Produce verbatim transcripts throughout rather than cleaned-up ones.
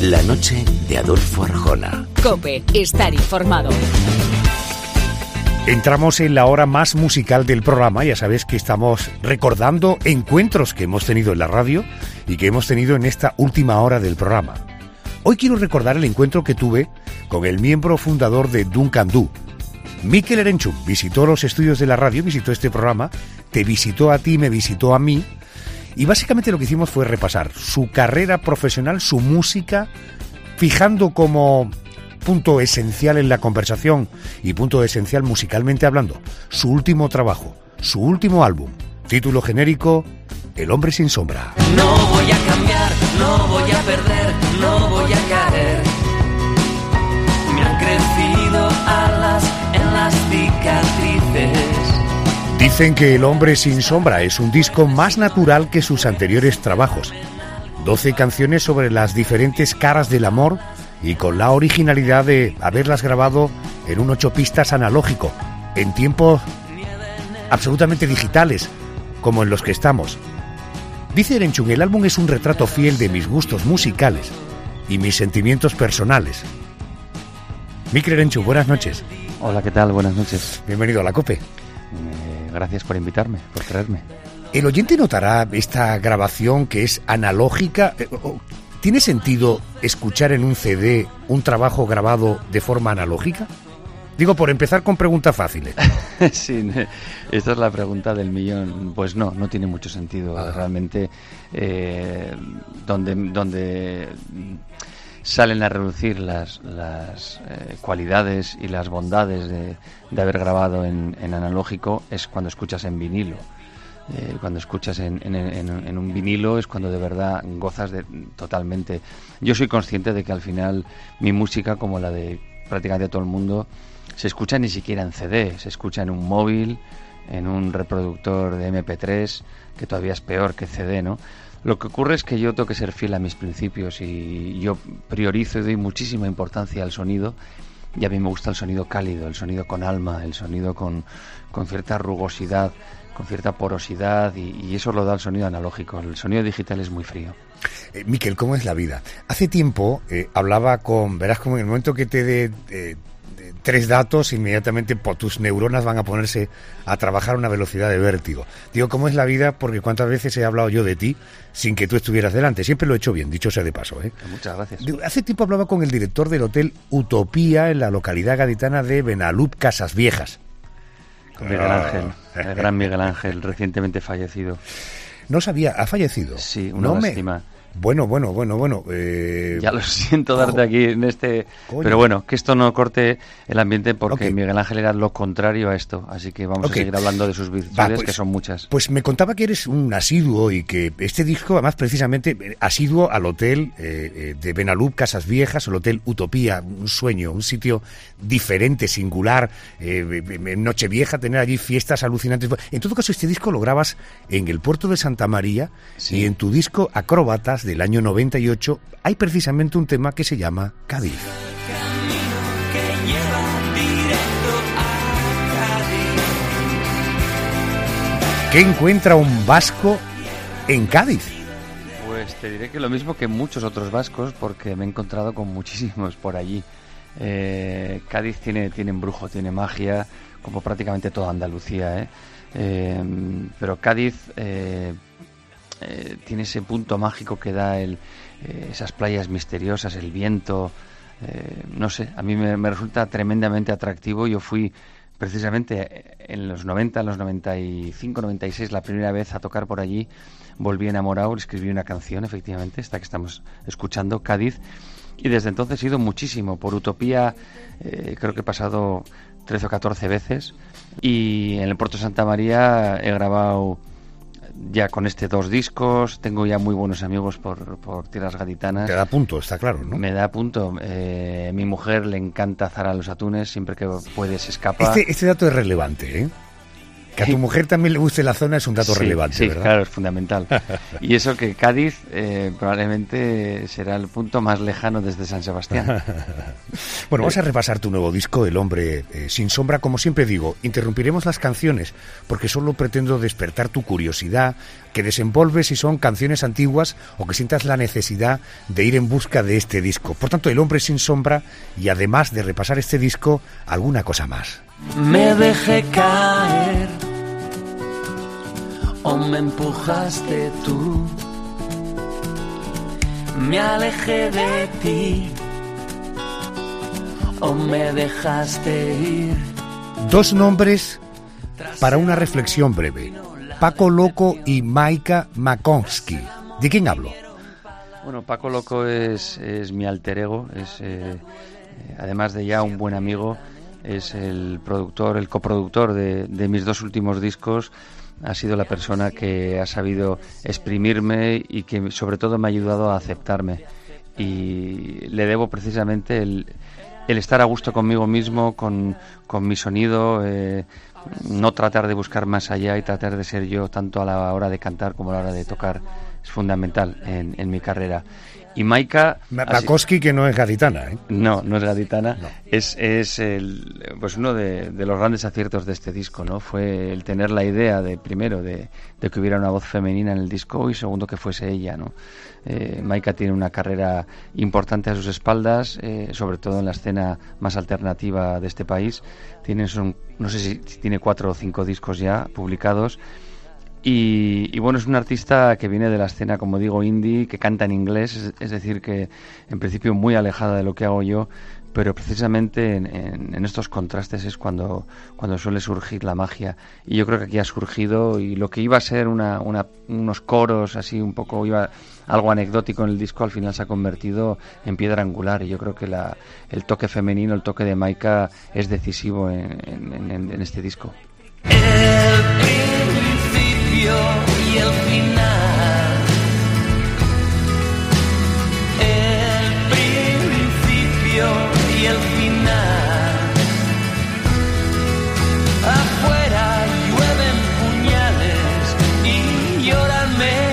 La noche de Adolfo Arjona. COPE, estar informado. Entramos en la hora más musical del programa. Ya sabes que estamos recordando encuentros que hemos tenido en la radio y que hemos tenido en esta última hora del programa. Hoy quiero recordar el encuentro que tuve con el miembro fundador de Duncan Du. Mikel Erenchun visitó los estudios de la radio, visitó este programa, te visitó a ti, me visitó a mí, y básicamente lo que hicimos fue repasar su carrera profesional, su música, fijando como punto esencial en la conversación y punto esencial musicalmente hablando su último trabajo, su último álbum, título genérico, El hombre sin sombra. No voy a cambiar, no voy a perder, no voy a caer. Me han crecido alas en las cicatrices. Dicen que El hombre sin sombra es un disco más natural que sus anteriores trabajos. doce canciones sobre las diferentes caras del amor y con la originalidad de haberlas grabado en un ocho pistas analógico, en tiempos absolutamente digitales, como en los que estamos. Dice Erenchun, el álbum es un retrato fiel de mis gustos musicales y mis sentimientos personales. Mikel Erenchun, buenas noches. Hola, ¿qué tal? Buenas noches. Bienvenido a la COPE. Eh, gracias por invitarme, por traerme. ¿El oyente notará esta grabación que es analógica? ¿Tiene sentido escuchar en un C D un trabajo grabado de forma analógica? Digo, por empezar con preguntas fáciles. Sí, esta es la pregunta del millón. Pues no, no tiene mucho sentido. Ah. Realmente, eh, donde, donde salen a relucir las, las eh, cualidades y las bondades de, de haber grabado en, en analógico es cuando escuchas en vinilo. Eh, cuando escuchas en, en, en, en un vinilo es cuando de verdad gozas de, totalmente. Yo soy consciente de que al final mi música, como la de prácticamente todo el mundo, se escucha ni siquiera en C D, se escucha en un móvil, en un reproductor de eme pe tres, que todavía es peor que C D, ¿no? Lo que ocurre es que yo tengo que ser fiel a mis principios y yo priorizo y doy muchísima importancia al sonido, y a mí me gusta el sonido cálido, el sonido con alma, el sonido con, con cierta rugosidad, con cierta porosidad, y, y eso lo da el sonido analógico. El sonido digital es muy frío. Eh, Mikel, ¿cómo es la vida? Hace tiempo eh, hablaba con, verás como en el momento que te dé eh, tres datos, inmediatamente po, tus neuronas van a ponerse a trabajar a una velocidad de vértigo. Digo, ¿cómo es la vida? Porque cuántas veces he hablado yo de ti sin que tú estuvieras delante. Siempre lo he hecho bien, dicho sea de paso, ¿eh? Muchas gracias. Digo, hace tiempo hablaba con el director del Hotel Utopía en la localidad gaditana de Benalup, Casas Viejas. Con Miguel Ángel, el gran Miguel Ángel, recientemente fallecido. No sabía, ¿ha fallecido? Sí, una no lástima. Me... Bueno, bueno, bueno, bueno. Eh... Ya lo siento darte oh, aquí en este... coño. Pero bueno, que esto no corte el ambiente porque okay. Miguel Ángel era lo contrario a esto. Así que vamos okay. a seguir hablando de sus virtudes, Va, pues, que son muchas. Pues me contaba que eres un asiduo y que este disco, además, precisamente, asiduo al hotel eh, de Benalup, Casas Viejas, el Hotel Utopía, un sueño, un sitio diferente, singular, eh, en Nochevieja, tener allí fiestas alucinantes. En todo caso, este disco lo grabas en el puerto de Santa María, sí. Y en tu disco Acróbatas del año noventa y ocho hay precisamente un tema que se llama Cádiz. ¿Qué encuentra un vasco en Cádiz? Pues te diré que lo mismo que muchos otros vascos, porque me he encontrado con muchísimos por allí. Eh, Cádiz tiene, tiene embrujo, tiene magia, como prácticamente toda Andalucía, ¿eh? Eh, pero Cádiz eh, eh, tiene ese punto mágico que da el, eh, esas playas misteriosas, el viento, eh, no sé, a mí me, me resulta tremendamente atractivo. Yo fui precisamente en los noventa, en los noventa y cinco, noventa y seis, la primera vez a tocar por allí, volví enamorado, escribí una canción, efectivamente, esta que estamos escuchando, Cádiz, y desde entonces he ido muchísimo. Por Utopía eh, creo que he pasado trece o catorce veces, y en el Puerto de Santa María he grabado ya con este dos discos, tengo ya muy buenos amigos por, por tierras gaditanas. Te da punto, está claro, ¿no? Me da punto. Eh, mi mujer le encanta Zara los Atunes, siempre que puede se escapa. Este, este dato es relevante, ¿eh? Que a tu mujer también le guste la zona es un dato sí, relevante, sí, ¿verdad? Claro, es fundamental. Y eso que Cádiz eh, probablemente será el punto más lejano desde San Sebastián. Bueno, vamos a repasar tu nuevo disco, El hombre eh, sin sombra. Como siempre digo, interrumpiremos las canciones porque solo pretendo despertar tu curiosidad, que desenvolves si son canciones antiguas o que sientas la necesidad de ir en busca de este disco. Por tanto, El hombre sin sombra, y además de repasar este disco, alguna cosa más. Me dejé caer o me empujaste tú, me alejé de ti o me dejaste ir. Dos nombres para una reflexión breve: Paco Loco y Maika Makowski. ¿De quién hablo? Bueno, Paco Loco es, es mi alter ego, es eh, además de ya un buen amigo, es el productor, el coproductor de, de mis dos últimos discos. Ha sido la persona que ha sabido exprimirme y que sobre todo me ha ayudado a aceptarme. Y le debo precisamente el, el estar a gusto conmigo mismo, con, con mi sonido, eh, no tratar de buscar más allá y tratar de ser yo tanto a la hora de cantar como a la hora de tocar. Es fundamental en, en mi carrera. Y Maika... Makowski, que no es gaditana, ¿eh? No, no es gaditana. No. Es, es el, pues uno de, de los grandes aciertos de este disco, ¿no? Fue el tener la idea de, primero, de, de que hubiera una voz femenina en el disco, y segundo, que fuese ella, ¿no? Eh, Maika tiene una carrera importante a sus espaldas, eh, sobre todo en la escena más alternativa de este país. Tiene, son, no sé si tiene cuatro o cinco discos ya publicados. Y, y bueno, es un artista que viene de la escena, como digo, indie, que canta en inglés, es, es decir, que en principio muy alejada de lo que hago yo, pero precisamente en, en, en estos contrastes es cuando, cuando suele surgir la magia. Y yo creo que aquí ha surgido, y lo que iba a ser una, una, unos coros así un poco, iba algo anecdótico en el disco, al final se ha convertido en piedra angular. Y yo creo que la, el toque femenino, el toque de Maika es decisivo en, en, en, en este disco. Y el final, el principio y el final. Afuera llueven puñales y lloran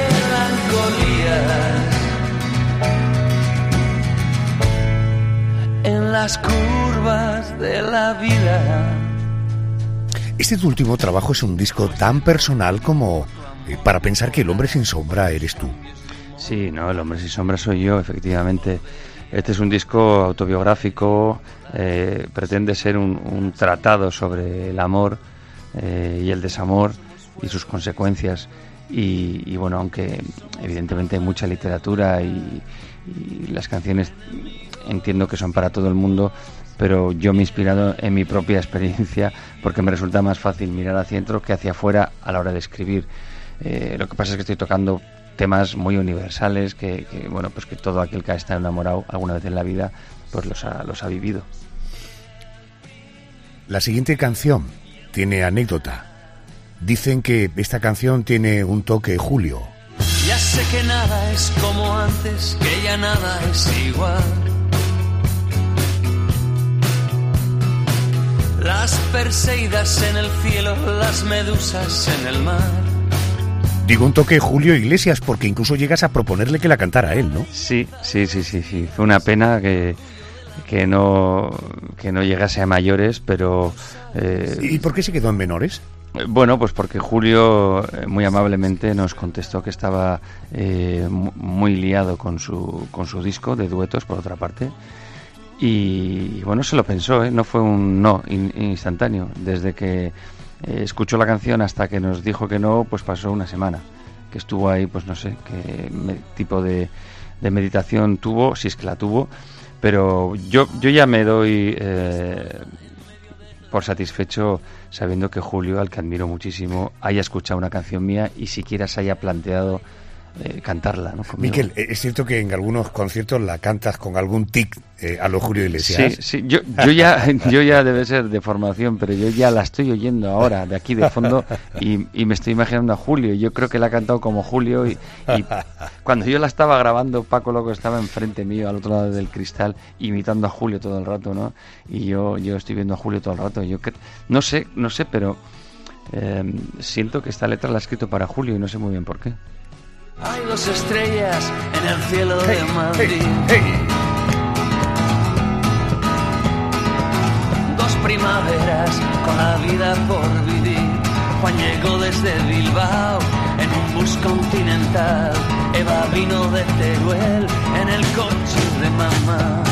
melancolías en las curvas de la vida. Este tu último trabajo es un disco tan personal como eh, para pensar que El hombre sin sombra eres tú. Sí, no, El hombre sin sombra soy yo, efectivamente. Este es un disco autobiográfico, eh, pretende ser un, un tratado sobre el amor eh, y el desamor y sus consecuencias. Y, y bueno, aunque evidentemente hay mucha literatura y, y las canciones entiendo que son para todo el mundo, pero yo me he inspirado en mi propia experiencia porque me resulta más fácil mirar hacia adentro que hacia afuera a la hora de escribir. Eh, lo que pasa es que estoy tocando temas muy universales que, que bueno, pues que todo aquel que ha estado enamorado alguna vez en la vida pues los ha, los ha vivido. La siguiente canción tiene anécdota. Dicen que esta canción tiene un toque Julio. Ya sé que nada es como antes, que ya nada es igual. Las perseidas en el cielo, las medusas en el mar. Digo un toque Julio Iglesias porque incluso llegas a proponerle que la cantara él, ¿no? Sí, sí, sí, sí, sí. Fue una pena que, que no que no llegase a mayores, pero... Eh, ¿Y por qué se quedó en menores? Bueno, pues porque Julio eh, muy amablemente nos contestó que estaba eh, muy liado con su, con su disco de duetos, por otra parte. Y, y bueno, se lo pensó, ¿eh? No fue un no in, instantáneo. Desde que eh, escuchó la canción hasta que nos dijo que no, pues pasó una semana. Que estuvo ahí, pues no sé qué me, tipo de, de meditación tuvo, si es que la tuvo. Pero yo, yo ya me doy eh, por satisfecho sabiendo que Julio, al que admiro muchísimo, haya escuchado una canción mía y siquiera se haya planteado Eh, cantarla, ¿no? Conmigo. Miquel, es cierto que en algunos conciertos la cantas con algún tic eh, a lo Julio Iglesias. Sí, sí, yo, yo ya yo ya debe ser de formación, pero yo ya la estoy oyendo ahora, de aquí de fondo, y, y me estoy imaginando a Julio. Yo creo que la ha cantado como Julio, y, y cuando yo la estaba grabando, Paco Loco estaba enfrente mío, al otro lado del cristal, imitando a Julio todo el rato, ¿no? Y yo yo estoy viendo a Julio todo el rato. Yo que, no sé, no sé, pero eh, siento que esta letra la he escrito para Julio y no sé muy bien por qué. Hay dos estrellas en el cielo Hey, de Madrid. hey, hey. Dos primaveras con la vida por vivir. Juan llegó desde Bilbao en un bus continental. Eva vino de Teruel en el coche de mamá.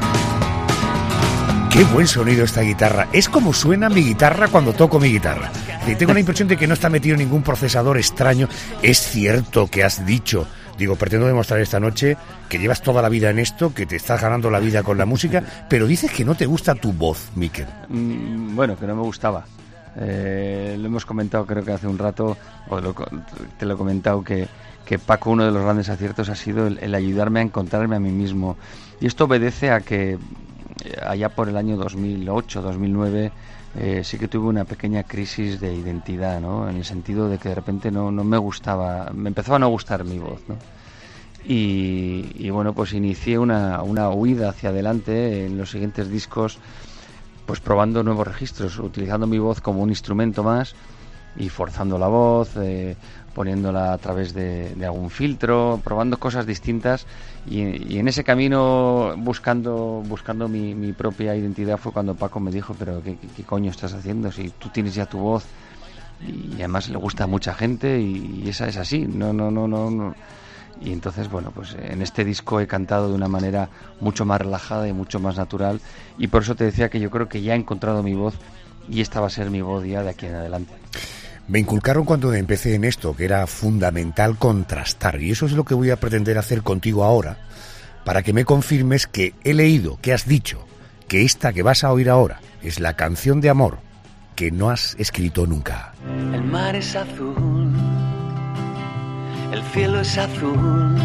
Qué buen sonido esta guitarra. Es como suena mi guitarra cuando toco mi guitarra. Y tengo la impresión de que no está metido ningún procesador extraño. Es cierto que has dicho, digo, pretendo demostrar esta noche que llevas toda la vida en esto, que te estás ganando la vida con la música, pero dices que no te gusta tu voz, Miquel. Mm, bueno, que no me gustaba. Eh, lo hemos comentado creo que hace un rato, o lo, te lo he comentado, que, que Paco, uno de los grandes aciertos ha sido el, el ayudarme a encontrarme a mí mismo. Y esto obedece a que allá por el año dos mil ocho, dos mil nueve, eh, sí que tuve una pequeña crisis de identidad, ¿no? En el sentido de que de repente no, no me gustaba, me empezaba a no gustar mi voz, ¿no? Y, y bueno, pues inicié una, una huida hacia adelante en los siguientes discos, pues probando nuevos registros, utilizando mi voz como un instrumento más y forzando la voz, eh, poniéndola a través de, de algún filtro, probando cosas distintas y, y en ese camino buscando buscando mi, mi propia identidad fue cuando Paco me dijo, pero ¿qué, qué, qué coño estás haciendo si tú tienes ya tu voz? Y además le gusta a mucha gente y, y esa es así, no, no, no, no, no. Y entonces, bueno, pues en este disco he cantado de una manera mucho más relajada y mucho más natural y por eso te decía que yo creo que ya he encontrado mi voz y esta va a ser mi voz ya de aquí en adelante. Me inculcaron cuando empecé en esto que era fundamental contrastar y eso es lo que voy a pretender hacer contigo ahora para que me confirmes que he leído, que has dicho, que esta que vas a oír ahora es la canción de amor que no has escrito nunca. El mar es azul, el cielo es azul,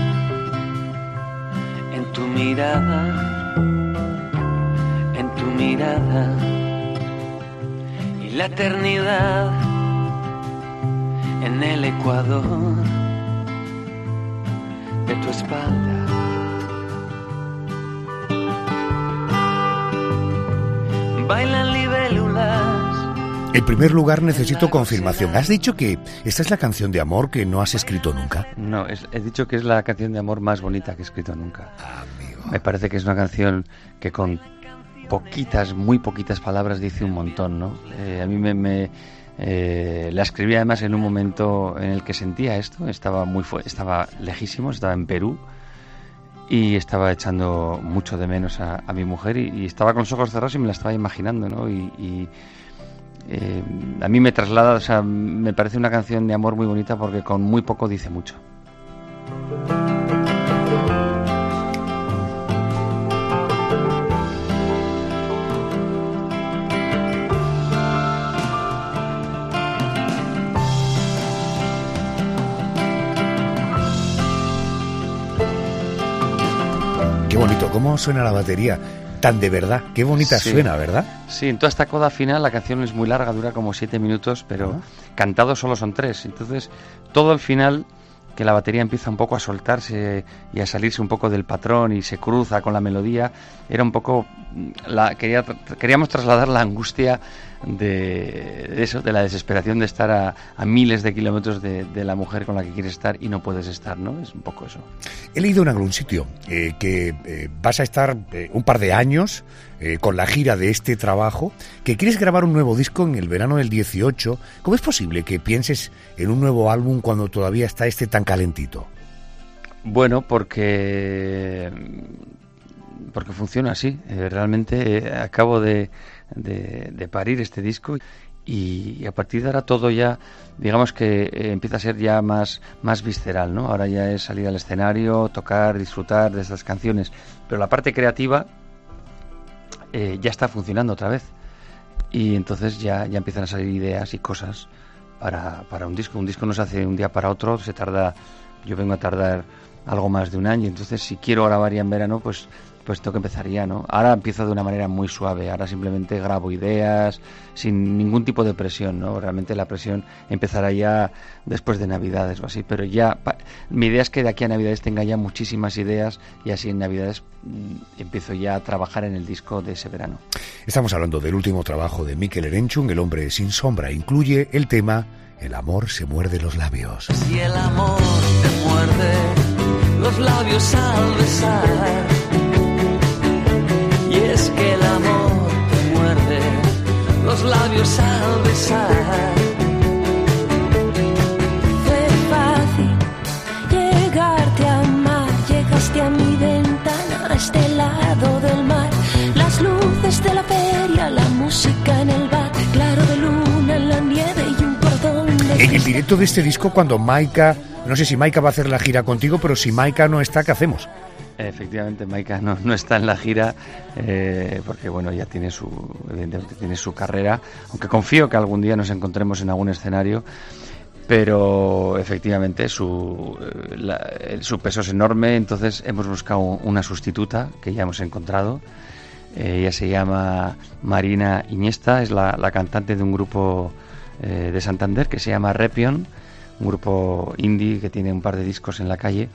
en tu mirada, en tu mirada, y la eternidad en el ecuador de tu espalda. Bailan libélulas. En primer lugar necesito confirmación. ¿Has dicho que esta es la canción de amor que no has escrito nunca? No, es, he dicho que es la canción de amor más bonita que he escrito nunca. Amigo. Me parece que es una canción que con poquitas, muy poquitas palabras dice un montón, ¿no? Eh, a mí me... me Eh, la escribí además en un momento en el que sentía esto, estaba muy fu- estaba lejísimo, estaba en Perú y estaba echando mucho de menos a, a mi mujer y, y estaba con los ojos cerrados y me la estaba imaginando, ¿no? Y, y eh, a mí me traslada, o sea, me parece una canción de amor muy bonita porque con muy poco dice mucho. Qué bonito, ¿cómo suena la batería? Tan de verdad, qué bonita Sí. suena, ¿verdad? Sí, en toda esta coda final la canción es muy larga, dura como siete minutos, pero Ajá. cantado solo son tres. Entonces, todo el final, que la batería empieza un poco a soltarse y a salirse un poco del patrón y se cruza con la melodía, era un poco... La, quería, queríamos trasladar la angustia de, de eso, de la desesperación de estar a, a miles de kilómetros de, de la mujer con la que quieres estar y no puedes estar, ¿no? Es un poco eso. He leído en algún sitio eh, que eh, vas a estar eh, un par de años eh, con la gira de este trabajo, que quieres grabar un nuevo disco en el verano del dieciocho. ¿Cómo es posible que pienses en un nuevo álbum cuando todavía está este tan calentito? Bueno, porque porque funciona así. Eh, realmente eh, acabo de, de, de parir este disco y, y a partir de ahora todo ya, digamos que eh, empieza a ser ya más, más visceral, ¿no? Ahora ya es salir al escenario, tocar, disfrutar de estas canciones. Pero la parte creativa eh, ya está funcionando otra vez. Y entonces ya, ya empiezan a salir ideas y cosas para, para un disco. Un disco no se hace de un día para otro, se tarda, yo vengo a tardar algo más de un año, entonces si quiero grabar ya en verano, pues pues tengo que empezar ya, ¿no? Ahora empiezo de una manera muy suave, ahora simplemente grabo ideas sin ningún tipo de presión, ¿no? Realmente la presión empezará ya después de Navidades o así, pero ya pa- mi idea es que de aquí a Navidades tenga ya muchísimas ideas y así en Navidades mmm, empiezo ya a trabajar en el disco de ese verano. Estamos hablando del último trabajo de Mikel Erenchun, El hombre sin sombra. Incluye el tema El amor se muerde los labios. Si el amor te muerde los labios al besar, y es que el amor te muerde los labios al besar. Fue fácil llegarte a amar, llegaste a mi ventana, a este lado del mar, las luces de la feria, la música en el bar, claro de luna en la nieve y un cordón de En el directo de este disco, cuando Maika, no sé si Maika va a hacer la gira contigo, pero si Maika no está, ¿qué hacemos? Efectivamente, Maika no, no está en la gira eh, porque bueno, ya tiene su, evidentemente tiene su carrera, aunque confío que algún día nos encontremos en algún escenario, pero efectivamente su, la, su peso es enorme, entonces hemos buscado una sustituta que ya hemos encontrado. Eh, ella se llama Marina Iniesta, es la, la cantante de un grupo eh, de Santander que se llama Repion, un grupo indie que tiene un par de discos en la calle.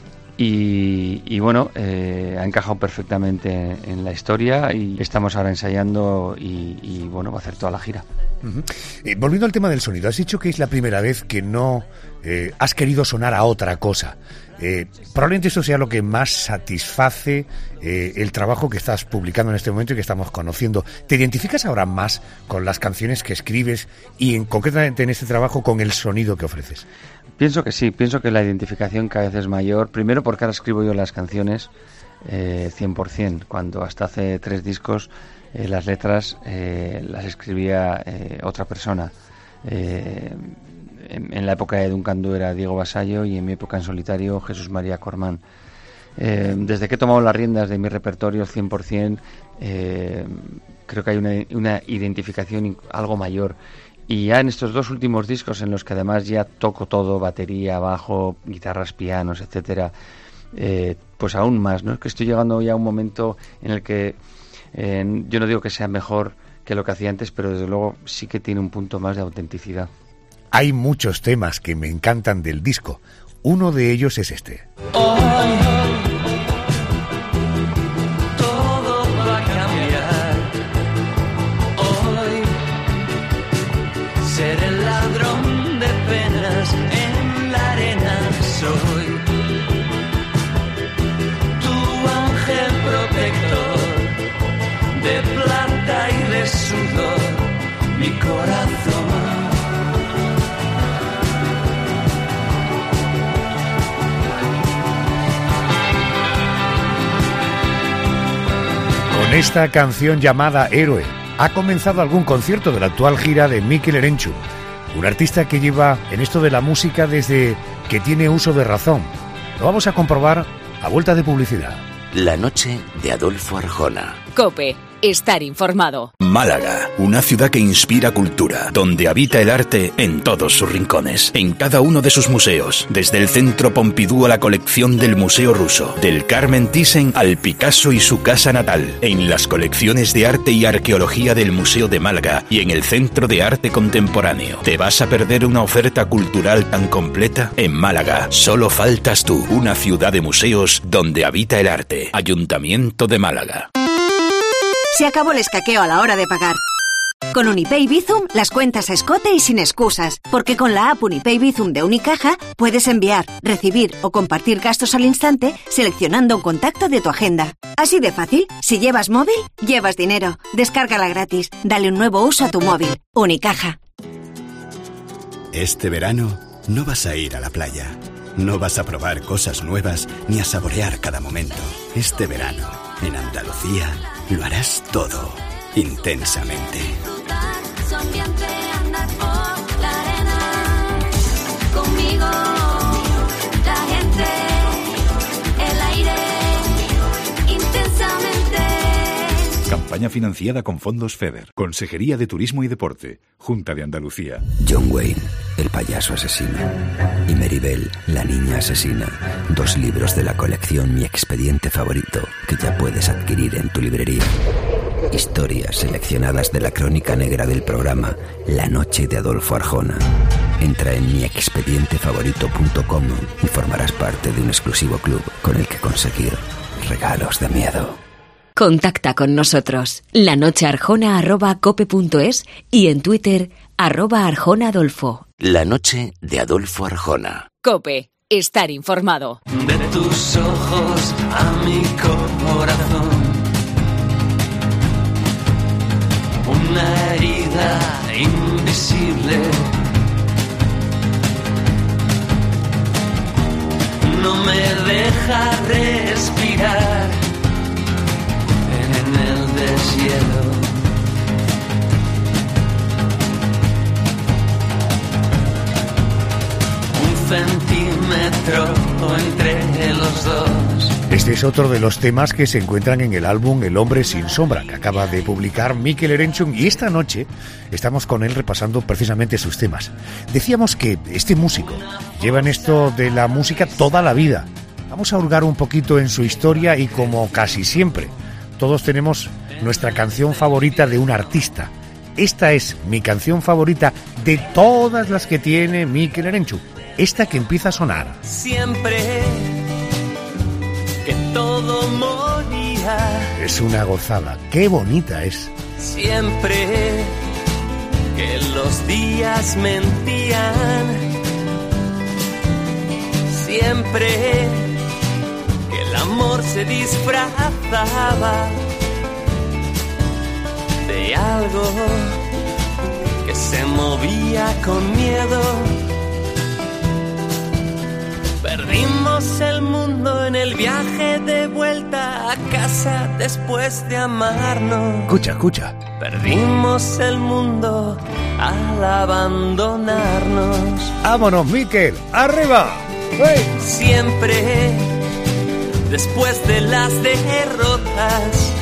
Y, y bueno, eh, ha encajado perfectamente en, en la historia y estamos ahora ensayando y, y bueno, va a hacer toda la gira. Uh-huh. Eh, volviendo al tema del sonido, has dicho que es la primera vez que no eh, has querido sonar a otra cosa. Eh, probablemente esto sea lo que más satisface eh, el trabajo que estás publicando en este momento y que estamos conociendo. ¿Te identificas ahora más con las canciones que escribes y en, concretamente en este trabajo con el sonido que ofreces? Pienso que sí, pienso que la identificación cada vez es mayor. Primero porque ahora escribo yo las canciones eh, cien por ciento, cuando hasta hace tres discos eh, las letras eh, las escribía eh, otra persona. Eh, en, en la época de Duncan Du era Diego Vasallo y en mi época en solitario Jesús María Cormán. Eh, desde que he tomado las riendas de mi repertorio cien por ciento, eh, creo que hay una, una identificación algo mayor. Y ya en estos dos últimos discos, en los que además ya toco todo, batería, bajo, guitarras, pianos, etcétera, eh, pues aún más, ¿no? Es que estoy llegando ya a un momento en el que eh, yo no digo que sea mejor que lo que hacía antes, pero desde luego sí que tiene un punto más de autenticidad. Hay muchos temas que me encantan del disco. Uno de ellos es este. Hoy todo va a cambiar. Hoy seré el ladrón de penas en la arena. Soy tu ángel protector de plata y de sudor, mi corazón. Con esta canción llamada Héroe ha comenzado algún concierto de la actual gira de Mikel Erenchun, un artista que lleva en esto de la música desde que tiene uso de razón. Lo vamos a comprobar a vuelta de publicidad. La noche de Adolfo Arjona. COPE. Estar informado. Málaga, una ciudad que inspira cultura, donde habita el arte en todos sus rincones, en cada uno de sus museos, desde el Centro Pompidou a la colección del Museo Ruso, del Carmen Thyssen al Picasso y su casa natal, en las colecciones de arte y arqueología del Museo de Málaga y en el Centro de Arte Contemporáneo. ¿Te vas a perder una oferta cultural tan completa? En Málaga, solo faltas tú, una ciudad de museos donde habita el arte. Ayuntamiento de Málaga. Se acabó el escaqueo a la hora de pagar. Con Unipay Bizum, las cuentas a escote y sin excusas, porque con la app Unipay Bizum de Unicaja puedes enviar, recibir o compartir gastos al instante seleccionando un contacto de tu agenda. Así de fácil, si llevas móvil, llevas dinero. Descárgala gratis, dale un nuevo uso a tu móvil. Unicaja. Este verano no vas a ir a la playa, no vas a probar cosas nuevas ni a saborear cada momento. Este verano, en Andalucía, lo harás todo, intensamente. Conmigo, la gente, el aire, intensamente. Campaña campaña financiada con fondos FEDER. Consejería de Turismo y Deporte. Junta de Andalucía. John Wayne, el payaso asesino. Y Maribel, la niña asesina. Dos libros de la colección Mi Expediente Favorito, que ya puedes adquirir en tu librería. Historias seleccionadas de la crónica negra del programa La Noche de Adolfo Arjona. Entra en mi expediente favorito punto com y formarás parte de un exclusivo club con el que conseguir regalos de miedo. Contacta con nosotros. lanochearjona arroba cope punto es y en Twitter arroba Arjona Adolfo. La noche de Adolfo Arjona. Cope, estar informado. De tus ojos a mi corazón, una herida invisible. No me deja respirar en el deshielo. Un centímetro entre los dos. Este es otro de los temas que se encuentran en el álbum El Hombre Sin Sombra, que acaba de publicar Mikel Erenchun, y esta noche estamos con él repasando precisamente sus temas. Decíamos que este músico lleva en esto de la música toda la vida. Vamos a hurgar un poquito en su historia y, como casi siempre, todos tenemos nuestra canción favorita de un artista. Esta es mi canción favorita de todas las que tiene Mikel Erenchun. Esta que empieza a sonar. Siempre que todo moría. Es una gozada. Qué bonita es. Siempre que los días mentían. Siempre que el amor se disfrazaba de algo que se movía con miedo. Perdimos el mundo en el viaje de vuelta a casa después de amarnos. Escucha, escucha. Perdimos el mundo al abandonarnos. ¡Vámonos, Mikel! ¡Arriba! ¡Hey! Siempre después de las derrotas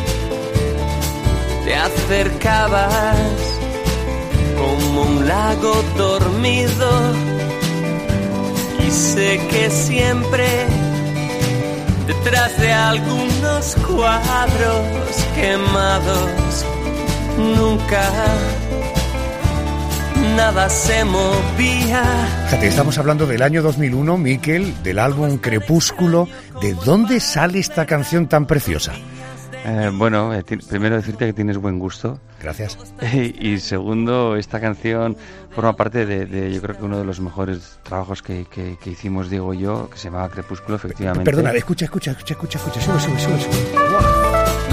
te acercabas como un lago dormido. Y sé que siempre, detrás de algunos cuadros quemados, nunca nada se movía. Fíjate, estamos hablando del año dos mil uno, Mikel, del álbum Crepúsculo. ¿De dónde sale esta canción tan preciosa? Eh, bueno, eh, t- primero decirte que tienes buen gusto. Gracias. Y, y segundo, esta canción forma parte de, de, yo creo que uno de los mejores trabajos que, que, que hicimos Diego y yo, que se llamaba Crepúsculo, efectivamente. Perdona, escucha, escucha, escucha, escucha, escucha, sube, sube, sube, sube. Wow.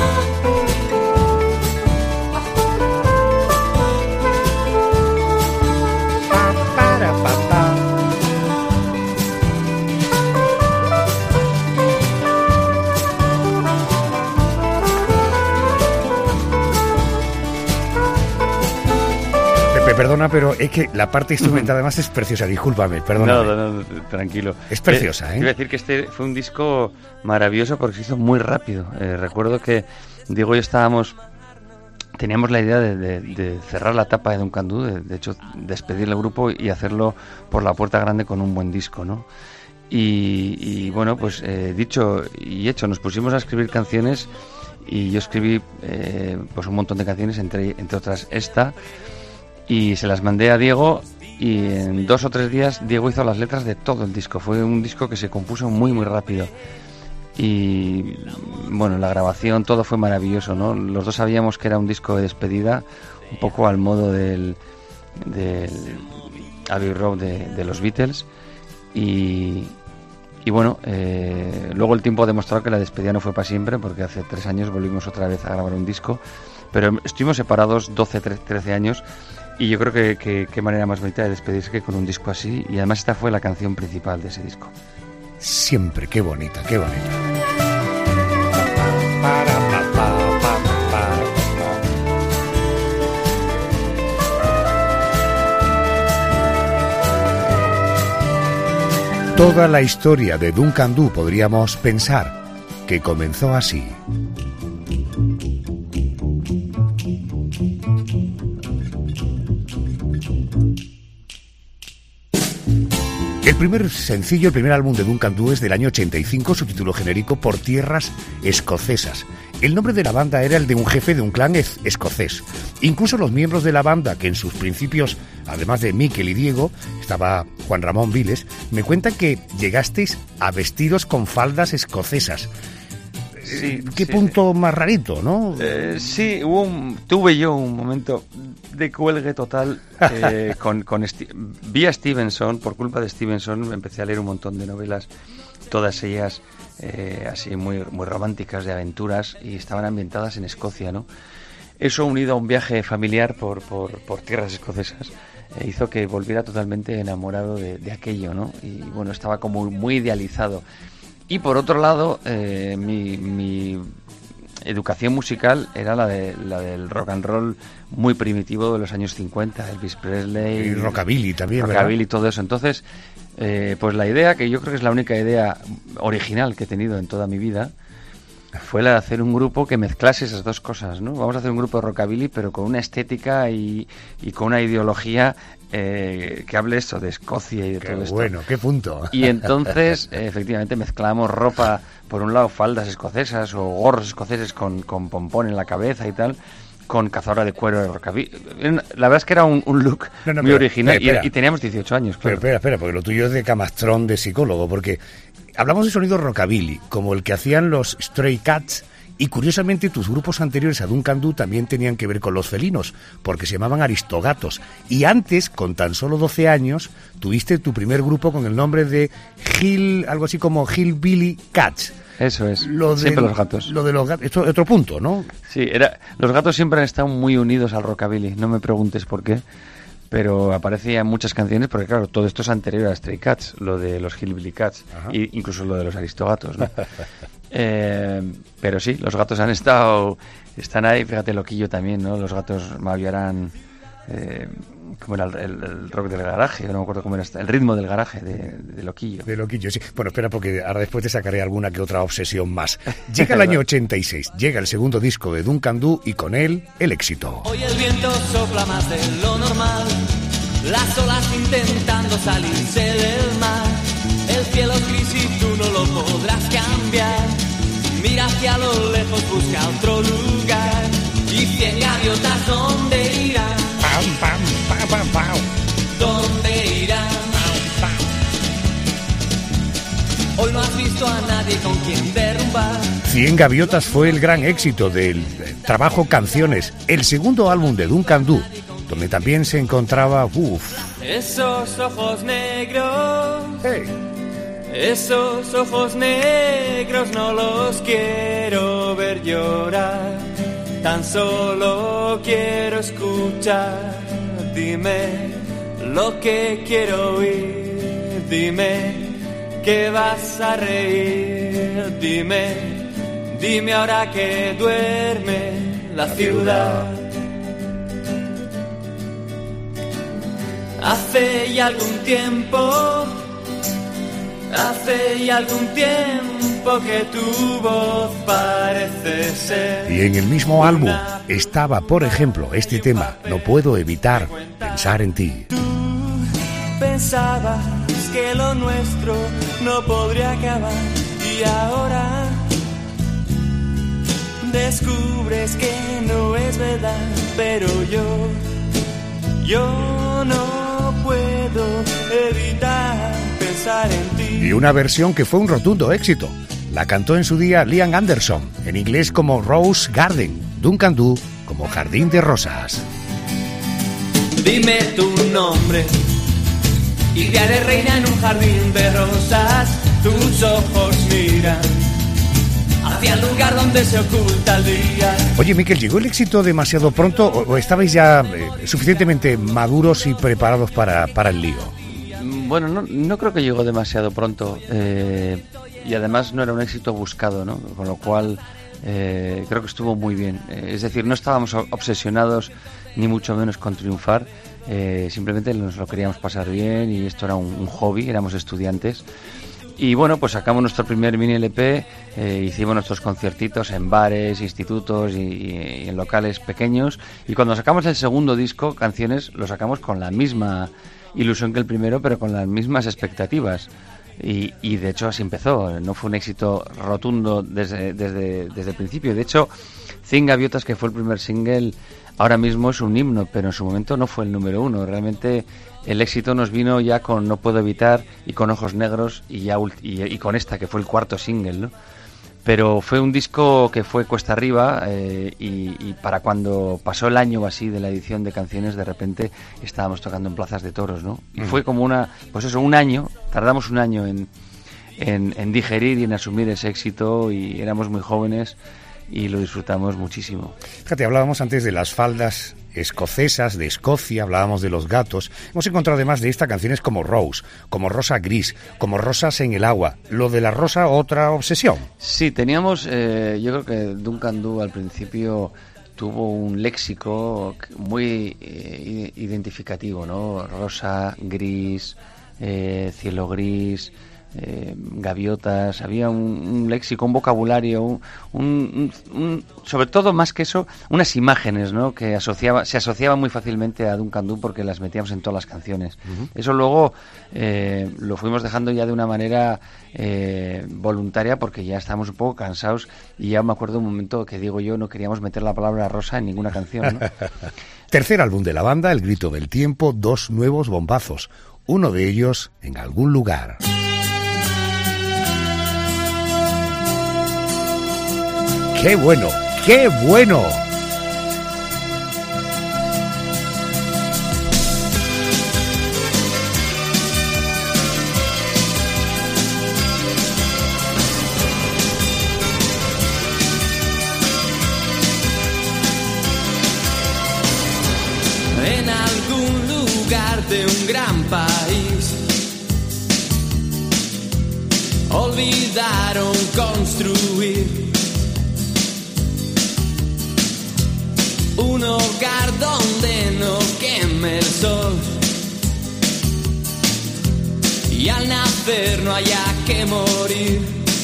Perdona, pero es que la parte instrumental además es preciosa, discúlpame, perdona. No, no, no, tranquilo. Es preciosa, ¿eh? Quiero decir que este fue un disco maravilloso porque se hizo muy rápido. Eh, recuerdo que Diego y yo estábamos, teníamos la idea de, de, de cerrar la tapa de Duncan Du, de, de hecho despedir el grupo y hacerlo por la puerta grande con un buen disco, ¿no? Y, y bueno, pues eh, dicho y hecho, nos pusimos a escribir canciones y yo escribí eh, pues un montón de canciones, entre, entre otras esta. Y se las mandé a Diego y en dos o tres días Diego hizo las letras de todo el disco. Fue un disco que se compuso muy muy rápido y bueno, la grabación, todo fue maravilloso, ¿no? Los dos sabíamos que era un disco de despedida, un poco al modo del, del Abbey Road de, de los Beatles y, y bueno, eh, luego el tiempo ha demostrado que la despedida no fue para siempre, porque hace tres años volvimos otra vez a grabar un disco, pero estuvimos separados doce, trece años. Y yo creo que, que, que manera más bonita de despedirse que con un disco así. Y además esta fue la canción principal de ese disco. Siempre, qué bonita, qué bonita. Toda la historia de Duncan Du podríamos pensar que comenzó así. El primer sencillo, el primer álbum de Duncan Du es del año ochenta y cinco, su título genérico Por Tierras Escocesas. El nombre de la banda era el de un jefe de un clan es- escocés. Incluso los miembros de la banda, que en sus principios, además de Miquel y Diego, estaba Juan Ramón Viles, me cuentan que llegasteis a vestidos con faldas escocesas. Sí, ¿Qué sí. punto más rarito, no? Eh, sí, hubo un, tuve yo un momento de cuelgue total eh, con, con Sti- vi a Stevenson, por culpa de Stevenson empecé a leer un montón de novelas, todas ellas eh, así muy, muy románticas, de aventuras, y estaban ambientadas en Escocia, ¿no? Eso, unido a un viaje familiar por, por, por tierras escocesas, eh, hizo que volviera totalmente enamorado de, de aquello, ¿no? Y bueno, estaba como muy idealizado. Y por otro lado, eh, mi, mi educación musical era la de la del rock and roll muy primitivo de los años cincuenta, Elvis Presley, Y rockabilly también, rockabilly y ¿verdad? todo eso. Entonces, eh, pues la idea, que yo creo que es la única idea original que he tenido en toda mi vida, fue la de hacer un grupo que mezclase esas dos cosas, ¿no? Vamos a hacer un grupo de rockabilly, pero con una estética y, y con una ideología eh, que hable eso de Escocia y de Qué todo esto. bueno, qué punto. Y entonces, eh, efectivamente, mezclamos ropa, por un lado faldas escocesas o gorros escoceses con, con pompón en la cabeza y tal, con cazadora de cuero de rockabilly. La verdad es que era un, un look No, no, muy pero, original, espera, espera. y, y teníamos dieciocho años, Pero claro. espera, espera, porque lo tuyo es de camastrón de psicólogo, porque hablamos de sonido rockabilly, como el que hacían los Stray Cats, y curiosamente tus grupos anteriores a Duncan Du también tenían que ver con los felinos, porque se llamaban Aristogatos. Y antes, con tan solo doce años, tuviste tu primer grupo con el nombre de Hill, algo así como Hillbilly Cats. Eso es, Lo siempre del- los gatos. Lo de los gatos, esto es otro punto, ¿no? Sí, era, los gatos siempre han estado muy unidos al rockabilly, no me preguntes por qué, pero aparecía en muchas canciones, porque claro, todo esto es anterior a Stray Cats, lo de los Hillbilly Cats, e incluso lo de los Aristogatos, ¿no? eh, pero sí, los gatos han estado, están ahí, fíjate, Loquillo también, ¿no? Los gatos maullarán, eh, ¿cómo era el, el- el rock del garaje? No me acuerdo cómo era, el ritmo del garaje de, de Loquillo. De Loquillo, sí. Bueno, espera, porque ahora después te sacaré alguna que otra obsesión más. Llega el año ochenta y seis, llega el segundo disco de Duncan Du y con él el éxito. Hoy el viento sopla más de lo normal, las olas intentando salirse del mar. El cielo es gris y tú no lo podrás cambiar. Mira hacia lo lejos, busca otro lugar. Y cien gaviotas, ¿dónde irán? Pam, pam, pam, pam, pam. ¿Dónde irán? Hoy no has visto a nadie con quien derrumbar. Cien Gaviotas fue el gran éxito del eh, trabajo Canciones, el segundo álbum de Duncan Du, donde también se encontraba, uff, Esos ojos negros, hey, esos ojos negros no los quiero ver llorar. Tan solo quiero escuchar. Dime lo que quiero oír. Dime que vas a reír. Dime, dime ahora que duerme la ciudad. Hace ya algún tiempo, hace ya algún tiempo que tu voz parece ser. y en el mismo álbum estaba, por ejemplo, este tema, No puedo evitar pensar en ti. Pensabas que lo nuestro no podría acabar y ahora descubres que no es verdad, pero yo, yo no puedo evitar pensar en ti. Y una versión que fue un rotundo éxito. La cantó en su día Liam Anderson, en inglés como Rose Garden, Duncan Du como Jardín de Rosas. Dime tu nombre y te haré reina en un jardín de rosas. Tus ojos miran hacia el lugar donde se oculta el día. Oye, Miquel, ¿llegó el éxito demasiado pronto o, o estabais ya eh, suficientemente maduros y preparados para, para el lío? Bueno, no, no creo que llegó demasiado pronto, eh, y además no era un éxito buscado, ¿no? Con lo cual eh, creo que estuvo muy bien. Eh, es decir, no estábamos obsesionados ni mucho menos con triunfar, eh, simplemente nos lo queríamos pasar bien y esto era un, un hobby, éramos estudiantes. Y bueno, pues sacamos nuestro primer mini L P, eh, hicimos nuestros conciertitos en bares, institutos y, y en locales pequeños, y cuando sacamos el segundo disco, Canciones, lo sacamos con la misma ilusión que el primero, pero con las mismas expectativas. Y, y de hecho así empezó, no fue un éxito rotundo desde, desde, desde el principio. De hecho, Cien Gaviotas, que fue el primer single, ahora mismo es un himno, pero en su momento no fue el número uno. Realmente el éxito nos vino ya con No Puedo Evitar y con Ojos Negros y, ya, y, y con esta, que fue el cuarto single, ¿no? Pero fue un disco que fue cuesta arriba eh, y, y para cuando pasó el año o así de la edición de canciones, de repente estábamos tocando en plazas de toros, ¿no? Y mm. fue como una, pues eso, un año, tardamos un año en, en, en digerir y en asumir ese éxito, y éramos muy jóvenes y lo disfrutamos muchísimo. Fíjate, hablábamos antes de las faldas escocesas, de Escocia, hablábamos de los gatos. Hemos encontrado además de esta canciones como Rose, como Rosa Gris, como Rosas en el agua. Lo de la rosa, otra obsesión. Sí, teníamos, eh, yo creo que Duncan Du al principio tuvo un léxico muy eh, identificativo, ¿no? Rosa, gris, eh, cielo gris, Eh, gaviotas, había un, un léxico, un vocabulario, un, un, un, sobre todo más que eso, unas imágenes, ¿no? Que asociaba, se asociaban muy fácilmente a Duncan Du porque las metíamos en todas las canciones. Uh-huh. Eso luego eh, lo fuimos dejando ya de una manera eh, voluntaria porque ya estábamos un poco cansados, y ya me acuerdo un momento que digo yo, no queríamos meter la palabra rosa en ninguna canción, ¿no? Tercer álbum de la banda, El Grito del Tiempo, dos nuevos bombazos, uno de ellos En Algún Lugar. ¡Qué bueno! ¡Qué bueno! En algún lugar de un gran país olvidaron construir un hogar donde no queme el sol, y al nacer no haya que morir,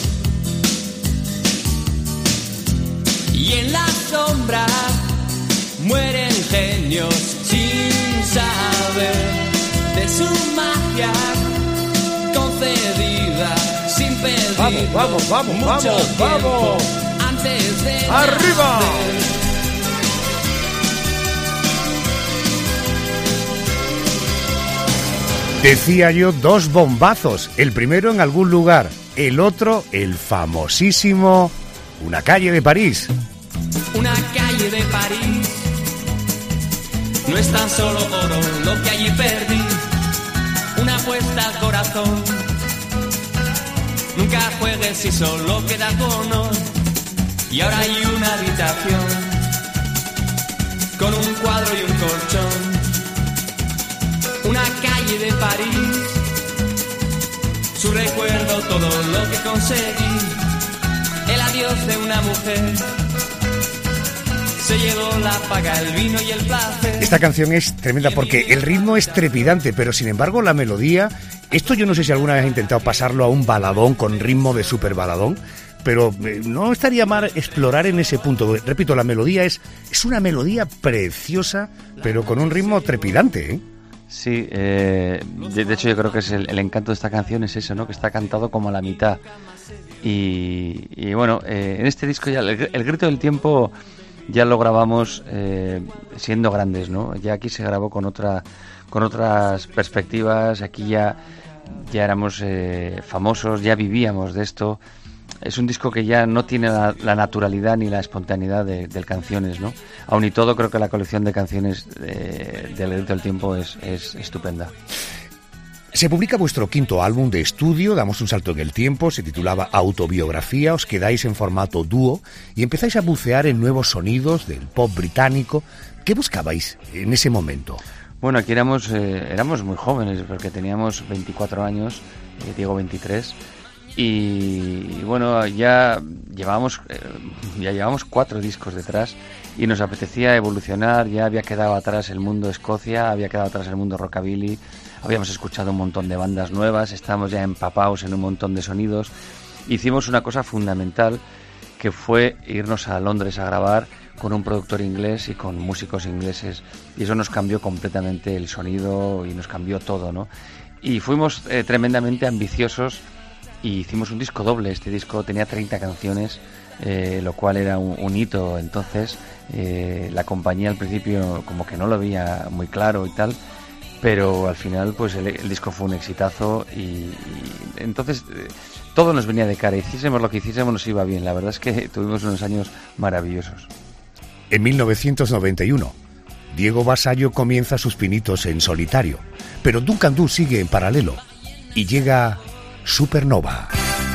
y en la sombra mueren genios sin saber de su magia concedida sin pedir. Vamos, vamos, vamos, vamos, vamos. Antes de ¡arriba! nacer. Decía yo, dos bombazos. El primero En Algún Lugar, el otro, el famosísimo Una calle de París. Una calle de París no es tan solo oro lo que allí perdí, una apuesta al corazón. Nunca juegues si solo queda tu honor. Y ahora hay una habitación con un cuadro y un colchón. Una calle de París, su recuerdo, todo lo que conseguí. El adiós de una mujer, se llevó la paga, el vino y el placer. Esta canción es tremenda porque el ritmo es trepidante, pero sin embargo la melodía, esto yo no sé si alguna vez he intentado pasarlo a un baladón con ritmo de super baladón, pero no estaría mal explorar en ese punto. Repito, la melodía es, es una melodía preciosa, pero con un ritmo trepidante, ¿eh? Sí, eh, de, de hecho yo creo que es el, el encanto de esta canción es eso, ¿no? Que está cantado como a la mitad. Y, y bueno, eh, en este disco ya el, el Grito del Tiempo ya lo grabamos eh, siendo grandes, ¿no? Ya aquí se grabó con otra, con otras perspectivas. Aquí ya, ya éramos eh, famosos, ya vivíamos de esto. Es un disco que ya no tiene la, la naturalidad ni la espontaneidad de, de canciones, ¿no? Aun y todo, creo que la colección de canciones de, del Grito del Tiempo es, es estupenda. Se publica vuestro quinto álbum de estudio, damos un salto en el tiempo, se titulaba Autobiografía, os quedáis en formato dúo y empezáis a bucear en nuevos sonidos del pop británico. ¿Qué buscabais en ese momento? Bueno, aquí éramos, eh, éramos muy jóvenes, porque teníamos veinticuatro años, eh, Diego veintitrés, y, y bueno, ya llevábamos, eh, ya llevábamos cuatro discos detrás y nos apetecía evolucionar. Ya había quedado atrás el mundo Escocia, había quedado atrás el mundo rockabilly, habíamos escuchado un montón de bandas nuevas, estábamos ya empapados en un montón de sonidos. Hicimos una cosa fundamental, que fue irnos a Londres a grabar con un productor inglés y con músicos ingleses, y eso nos cambió completamente el sonido y nos cambió todo, ¿no? Y fuimos eh, tremendamente ambiciosos y hicimos un disco doble. Este disco tenía treinta canciones, eh, lo cual era un, un hito. Entonces eh, la compañía al principio como que no lo veía muy claro y tal, pero al final pues el, el disco fue un exitazo y, y entonces eh, todo nos venía de cara. Hiciésemos lo que hiciésemos nos iba bien. La verdad es que tuvimos unos años maravillosos. En mil novecientos noventa y uno, Diego Vasallo comienza sus pinitos en solitario, pero Duncan Du sigue en paralelo y llega Supernova.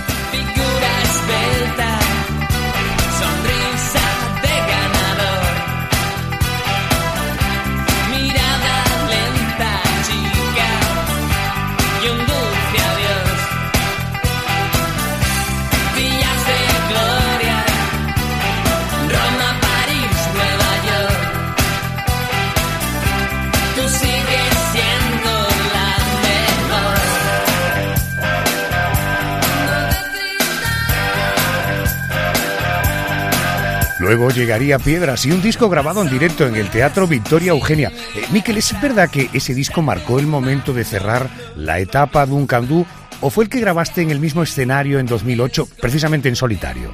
Luego llegaría Piedras y un disco grabado en directo en el Teatro Victoria Eugenia. Eh, Miquel, ¿es verdad que ese disco marcó el momento de cerrar la etapa Duncan Du o fue el que grabaste en el mismo escenario en dos mil ocho, precisamente en solitario?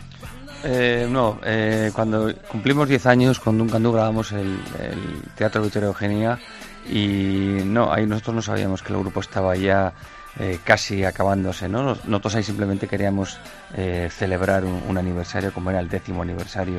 Eh, no, eh, cuando cumplimos diez años con Duncan Du grabamos el, el Teatro Victoria Eugenia y no, ahí nosotros no sabíamos que el grupo estaba ya eh, casi acabándose, ¿no? Nosotros ahí simplemente queríamos eh, celebrar un, un aniversario como era el décimo aniversario.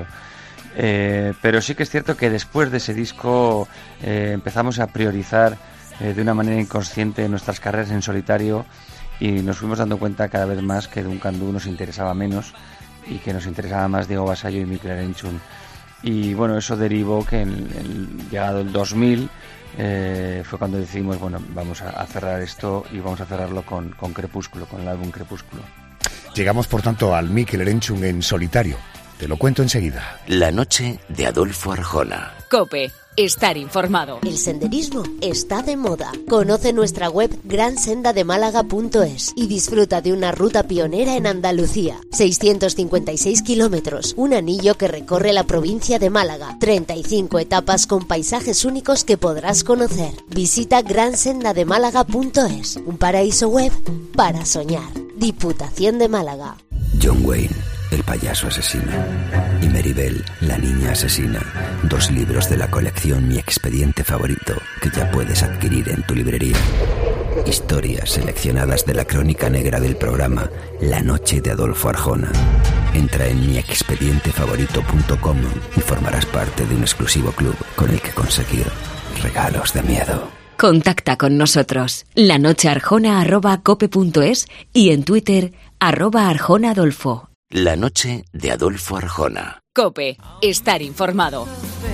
Eh, pero sí que es cierto que después de ese disco eh, empezamos a priorizar eh, de una manera inconsciente nuestras carreras en solitario y nos fuimos dando cuenta cada vez más que Duncan Du nos interesaba menos y que nos interesaba más Diego Vasallo y Miquel Erenchun. Y bueno, eso derivó que en, en, llegado el dos mil eh, fue cuando decidimos, bueno, vamos a, a cerrar esto y vamos a cerrarlo con, con Crepúsculo, con el álbum Crepúsculo. Llegamos por tanto al Miquel Erenchun en solitario. Te lo cuento enseguida. La noche de Adolfo Arjona. COPE. Estar informado. El senderismo está de moda. Conoce nuestra web gran senda de málaga punto es y disfruta de una ruta pionera en Andalucía. seiscientos cincuenta y seis kilómetros, un anillo que recorre la provincia de Málaga. treinta y cinco etapas con paisajes únicos que podrás conocer. Visita gran senda de málaga punto es, un paraíso web para soñar. Diputación de Málaga. John Wayne, el payaso asesino, y Maribel, la niña asesina, dos libros de la colección Mi expediente favorito que ya puedes adquirir en tu librería. Historias seleccionadas de la crónica negra del programa La noche de Adolfo Arjona. Entra en mi expediente favorito punto com y formarás parte de un exclusivo club con el que conseguir regalos de miedo. Contacta con nosotros. lanochearjona arroba cope punto es y en Twitter arroba arjonaadolfo. La noche de Adolfo Arjona. COPE. Estar informado.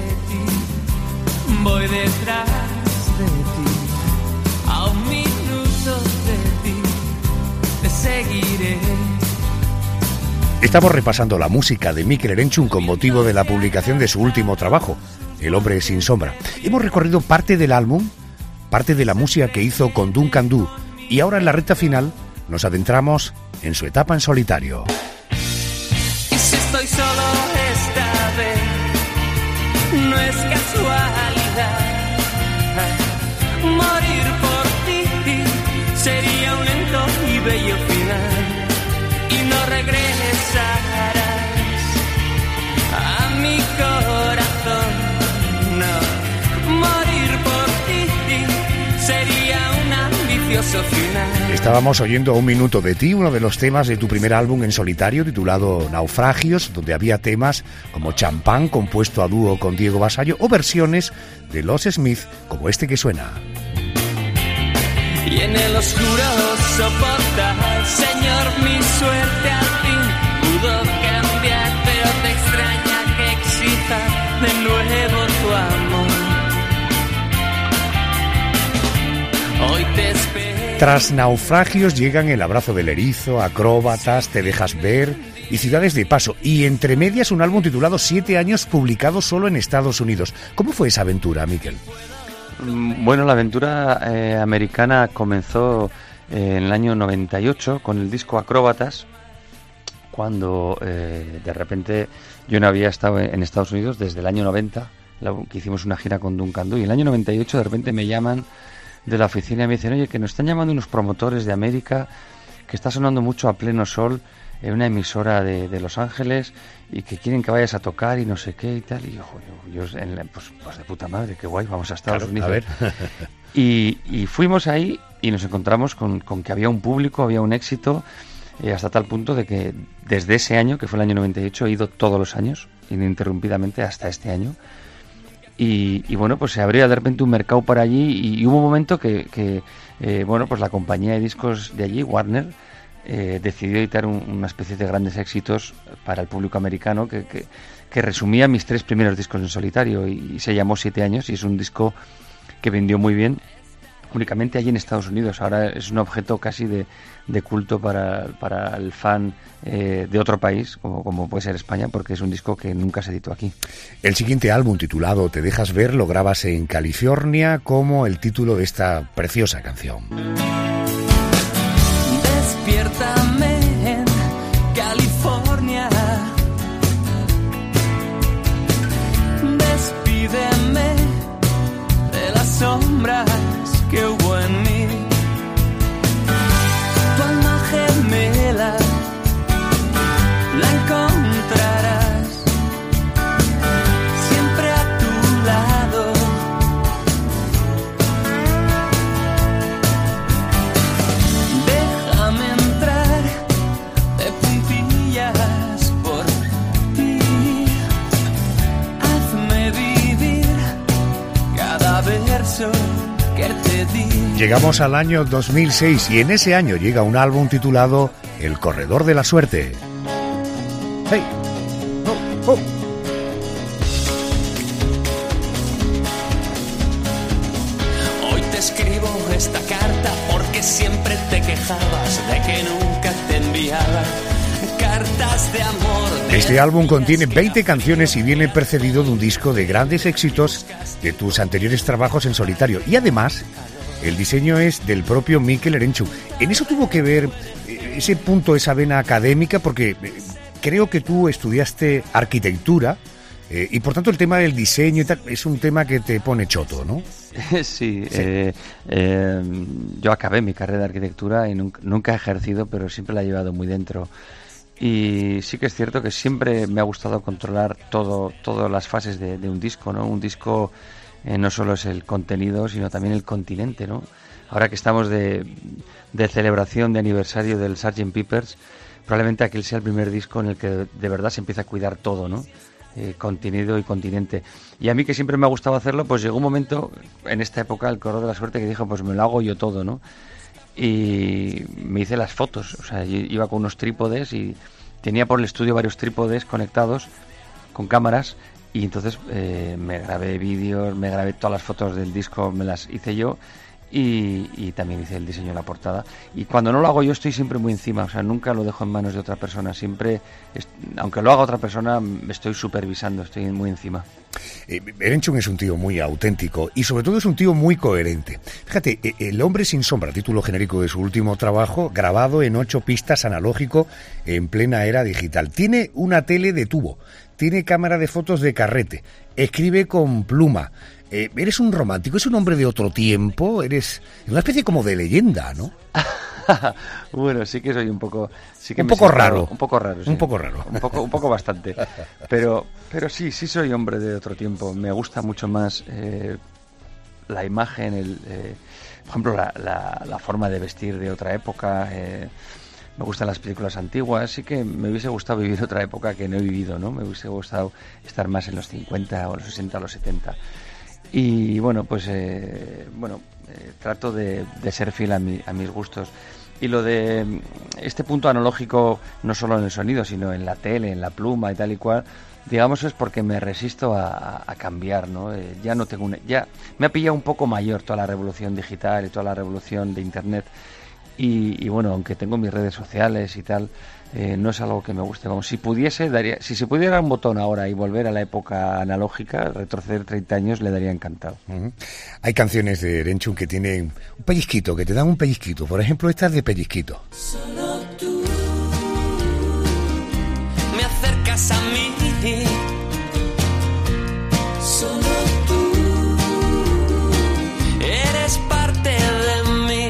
Voy detrás de ti, a un minuto de ti, te seguiré. Estamos repasando la música de Miquel Erenchun con motivo de la publicación de su último trabajo, El hombre sin sombra. Hemos recorrido parte del álbum, parte de la música que hizo con Duncan Du, y ahora en la recta final nos adentramos en su etapa en solitario. Y si estoy solo esta vez, no es casualidad. Morir por ti sería un lento y bello final. Y no regresarás a mi corazón, no. Morir por ti sería un ambicioso final. Estábamos oyendo Un minuto de ti, uno de los temas de tu primer álbum en solitario titulado Naufragios, donde había temas como Champán, compuesto a dúo con Diego Vasallo, o versiones de Los Smith, como este que suena. Y en el oscuro soportar, Señor, mi suerte al fin pudo cambiar, pero te extraña que exista de nuevo tu amor. Hoy te espero. Tras Naufragios llegan El abrazo del erizo, Acróbatas, Te dejas ver y Ciudades de paso, y entre medias un álbum titulado Siete años, publicado solo en Estados Unidos. ¿Cómo fue esa aventura, Miquel? Bueno, la aventura eh, americana comenzó eh, en el año noventa y ocho con el disco Acróbatas, cuando eh, de repente yo no había estado en Estados Unidos desde el año noventa, la, que hicimos una gira con Duncan Du, y en el año noventa y ocho de repente me llaman de la oficina y me dicen, oye, que nos están llamando unos promotores de América, que está sonando mucho a pleno sol en una emisora de, de Los Ángeles y que quieren que vayas a tocar y no sé qué y tal. Y yo, yo, yo en la, pues, pues de puta madre, qué guay, vamos a Estados claro, Unidos. A ver. y, y fuimos ahí y nos encontramos con, con que había un público, había un éxito, eh, hasta tal punto de que desde ese año, que fue el año noventa y ocho, he ido todos los años, ininterrumpidamente, hasta este año. Y, y bueno, pues se abría de repente un mercado por allí y, y hubo un momento que, que eh, bueno, pues la compañía de discos de allí, Warner, eh, decidió editar un, una especie de grandes éxitos para el público americano que, que, que resumía mis tres primeros discos en solitario y, y se llamó Siete Años y es un disco que vendió muy bien únicamente allí en Estados Unidos. Ahora es un objeto casi de, de culto para, para el fan eh, de otro país, como, como puede ser España, porque es un disco que nunca se editó aquí. El siguiente álbum, titulado Te dejas ver, lo grabas en California, como el título de esta preciosa canción. Despiértame en California, despídeme de las sombras que hubo en mí. Tu alma gemela la encontrarás siempre a tu lado. Déjame entrar de puntillas por ti. Hazme vivir cada verso. Llegamos al año dos mil seis y en ese año llega un álbum titulado El Corredor de la Suerte. ¡Hey! ¡Oh! ¡Oh! Hoy te escribo esta carta porque siempre te quejabas de que nunca te enviaba cartas de amor. De este álbum contiene veinte canciones y viene precedido de un disco de grandes éxitos de tus anteriores trabajos en solitario. Y además, el diseño es del propio Mikel Erenchun. En eso tuvo que ver ese punto, esa vena académica, porque creo que tú estudiaste arquitectura eh, y por tanto el tema del diseño y tal, es un tema que te pone choto, ¿no? Sí, sí. Eh, eh, yo acabé mi carrera de arquitectura y nunca, nunca he ejercido, pero siempre la he llevado muy dentro. Y sí que es cierto que siempre me ha gustado controlar todo, todas las fases de, de un disco, ¿no? Un disco eh, no solo es el contenido, sino también el continente, ¿no? Ahora que estamos de, de celebración de aniversario del sergeant Pepper's, probablemente aquel sea el primer disco en el que de verdad se empieza a cuidar todo, ¿no? Eh, contenido y continente. Y a mí, que siempre me ha gustado hacerlo, pues llegó un momento en esta época, el Corredor de la Suerte, que dijo, pues me lo hago yo todo, ¿no? Y me hice las fotos, o sea, yo iba con unos trípodes y tenía por el estudio varios trípodes conectados con cámaras y entonces eh, me grabé vídeos, me grabé todas las fotos del disco, me las hice yo y, y también hice el diseño de la portada. Y cuando no lo hago yo estoy siempre muy encima, o sea, nunca lo dejo en manos de otra persona, siempre, aunque lo haga otra persona, me estoy supervisando, estoy muy encima. Eh, Erenchun es un tío muy auténtico y sobre todo es un tío muy coherente. Fíjate, eh, El Hombre sin Sombra, título genérico de su último trabajo, grabado en ocho pistas, analógico, en plena era digital. Tiene una tele de tubo, tiene cámara de fotos de carrete, escribe con pluma. Eh, eres un romántico, es un hombre de otro tiempo, eres una especie como de leyenda, ¿no? Bueno, sí que soy un poco, sí que un me poco siento, raro, un poco raro, sí. un poco raro, un poco, un poco bastante, pero, pero sí, sí soy hombre de otro tiempo. Me gusta mucho más eh, la imagen, el, eh, por ejemplo, la, la, la forma de vestir de otra época. Eh, me gustan las películas antiguas, sí que me hubiese gustado vivir otra época que no he vivido, ¿no? Me hubiese gustado estar más en los cincuenta o los sesenta o los setenta. Y bueno, pues eh, bueno, eh, trato de, de ser fiel a, mi, a mis gustos. Y lo de este punto analógico, no solo en el sonido, sino en la tele, en la pluma y tal y cual, digamos, es porque me resisto a, a cambiar, ¿no? Eh, ya no tengo una, ya me ha pillado un poco mayor toda la revolución digital y toda la revolución de Internet. Y, y bueno, aunque tengo mis redes sociales y tal, eh, no es algo que me guste. Como si pudiese, daría, si se pudiera un botón ahora y volver a la época analógica, retroceder treinta años, le daría encantado. Uh-huh. Hay canciones de Erenchun que tienen un pellizquito, que te dan un pellizquito. Por ejemplo, esta es de Pellizquito. Solo tú acercas a mí. Solo tú eres parte de mí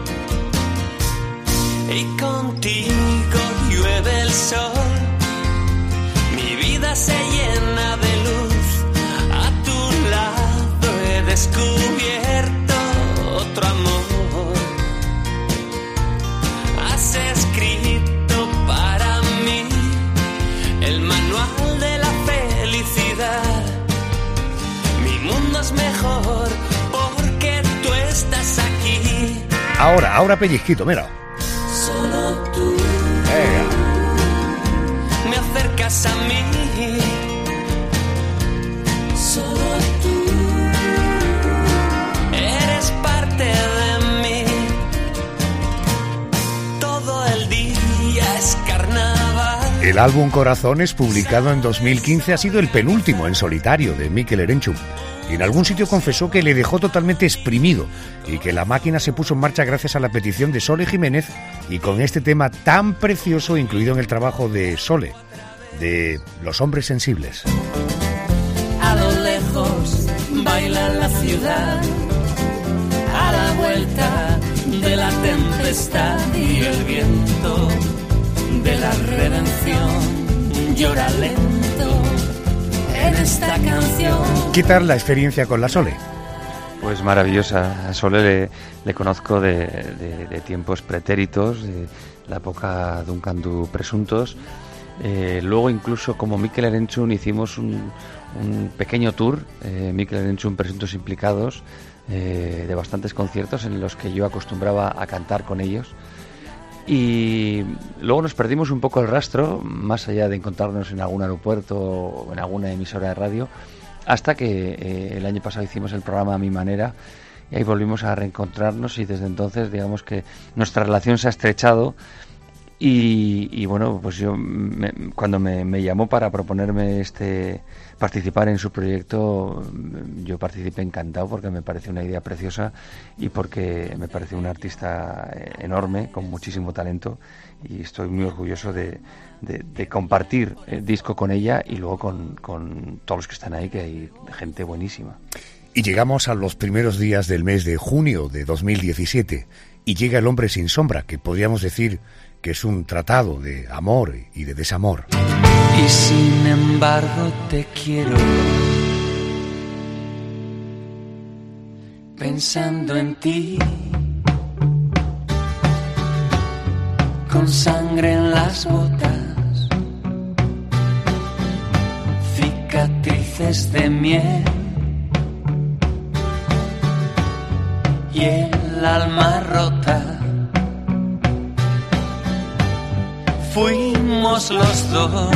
y contigo llueve el sol. Mi vida se llena de luz. A tu lado he descubierto otro amor. Has escrito para mí el manual de la felicidad. Mi mundo es mejor porque tú estás aquí. Ahora, ahora pellizquito, mira. Solo tú Venga. me acercas a mí. Solo tú eres parte de mí. Todo el día es carnaval. El álbum Corazones, publicado en dos mil quince, ha sido el penúltimo en solitario de Mikel Erenchun. Y en algún sitio confesó que le dejó totalmente exprimido y que la máquina se puso en marcha gracias a la petición de Sole Jiménez y con este tema tan precioso incluido en el trabajo de Sole, de Los Hombres Sensibles. A lo lejos baila la ciudad, a la vuelta de la tempestad, y el viento de la redención llora lento en esta canción. ¿Qué tal la experiencia con la Sole? Pues maravillosa. A Sole le, le conozco de, de, de tiempos pretéritos, de la época Duncan Du Presuntos. Eh, luego incluso como Mikel Erenchun hicimos un, un pequeño tour, eh, Mikel Erenchun Presuntos Implicados, eh, de bastantes conciertos en los que yo acostumbraba a cantar con ellos. Y luego nos perdimos un poco el rastro, más allá de encontrarnos en algún aeropuerto o en alguna emisora de radio, hasta que eh, el año pasado hicimos el programa A Mi Manera y ahí volvimos a reencontrarnos, y desde entonces digamos que nuestra relación se ha estrechado. Y, y bueno, pues yo me, cuando me, me llamó para proponerme este participar en su proyecto, yo participé encantado porque me parece una idea preciosa y porque me parece un artista enorme, con muchísimo talento, y estoy muy orgulloso de, de, de compartir el disco con ella y luego con, con todos los que están ahí, que hay gente buenísima. Y llegamos a los primeros días del mes de junio de dos mil diecisiete y llega El Hombre Sin Sombra, que podríamos decir que es un tratado de amor y de desamor. Y sin embargo te quiero, pensando en ti, con sangre en las botas, cicatrices de miel y el alma rota. Fuimos los dos,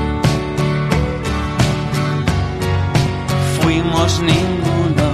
fuimos ninguno.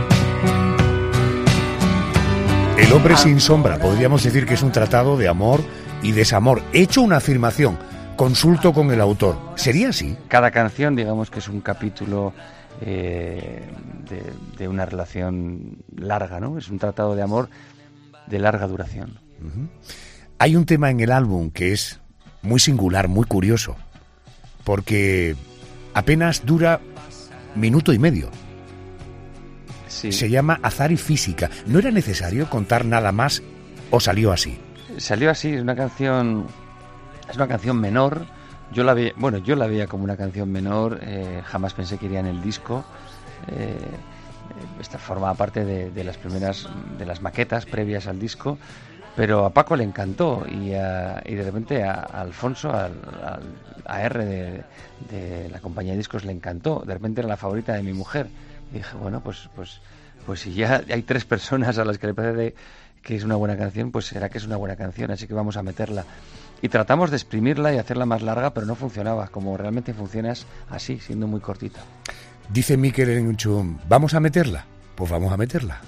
El Hombre Sin Sombra, podríamos decir que es un tratado de amor y desamor. He hecho una afirmación, consulto con el autor. ¿Sería así? Cada canción, digamos que es un capítulo eh, de, de una relación larga, ¿no? Es un tratado de amor de larga duración. Uh-huh. Hay un tema en el álbum que es muy singular, muy curioso, porque apenas dura minuto y medio. Sí. Se llama Azar y Física. ¿No era necesario contar nada más o salió así? Salió así, es una canción, es una canción menor. Yo la veía, bueno, yo la veía como una canción menor, eh, jamás pensé que iría en el disco. Eh, esta formaba parte de, de las primeras, de las maquetas previas al disco. Pero a Paco le encantó y, a, y de repente a, a Alfonso, al, al, a R de, de la compañía de discos le encantó. De repente era la favorita de mi mujer. Y dije, bueno, pues pues pues si ya hay tres personas a las que le parece que es una buena canción, pues será que es una buena canción, así que vamos a meterla. Y tratamos de exprimirla y hacerla más larga, pero no funcionaba. Como realmente funciona es así, siendo muy cortita. Dice Mikel Erenchun, ¿vamos a meterla? Pues vamos a meterla.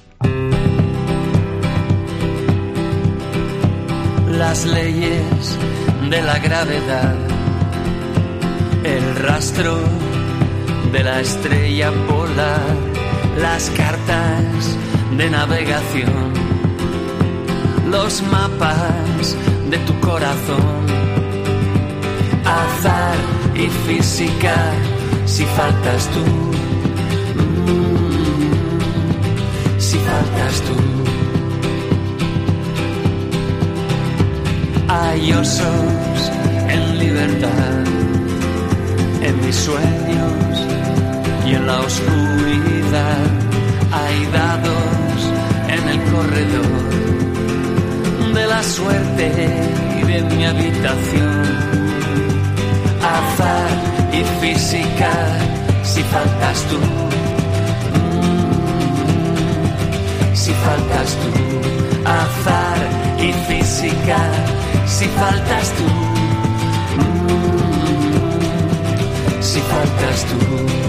Las leyes de la gravedad, el rastro de la estrella polar, las cartas de navegación, los mapas de tu corazón, azar y física si faltas tú. Mm, si faltas tú. Hay osos en libertad, en mis sueños y en la oscuridad. Hay dados en el corredor de la suerte y de mi habitación. Azar y física si faltas tú. Mm, si faltas tú. Azar y física si faltas tú. Mm, si faltas tú.